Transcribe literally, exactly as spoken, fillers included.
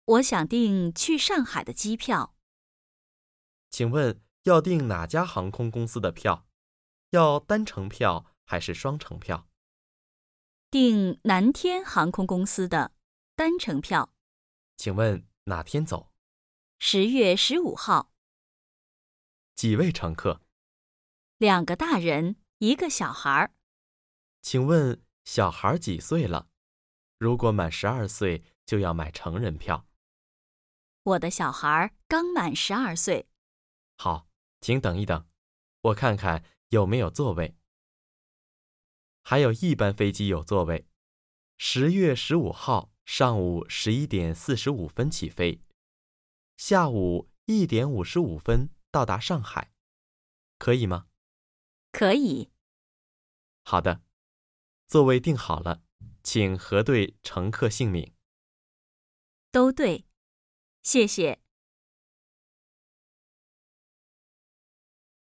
我想订去上海的机票。 请问要订哪家航空公司的票？要单程票还是双程票？ 订南天航空公司的单程票。 请问哪天走？ 十月十五号。 几位乘客？ 两个大人，一个小孩。 请问小孩几岁了？如果满十二岁，就要买成人票。 我的小孩刚满十二岁。 好，请等一等，我看看有没有座位。还有一班飞机有座位，十月十五号上午十一点四十五分起飞，下午一点五十五分到达上海，可以吗？ 可以。 好的，座位订好了，请核对乘客姓名。 都对，谢谢。